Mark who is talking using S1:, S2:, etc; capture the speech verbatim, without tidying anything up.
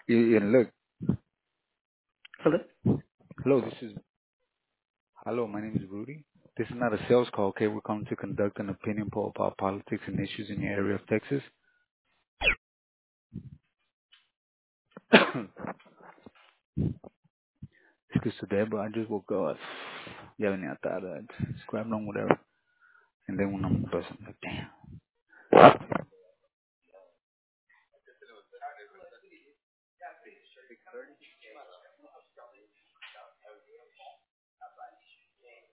S1: Yeah, and look,
S2: Hello?
S1: hello, this is, hello, my name is Rudy. This is not a sales call, okay? We're calling to conduct an opinion poll about politics and issues in the area of Texas. Excuse today, but I just woke up. Ya venía tarde. I just grabbed on whatever. And then when I'm person, I'm like, damn.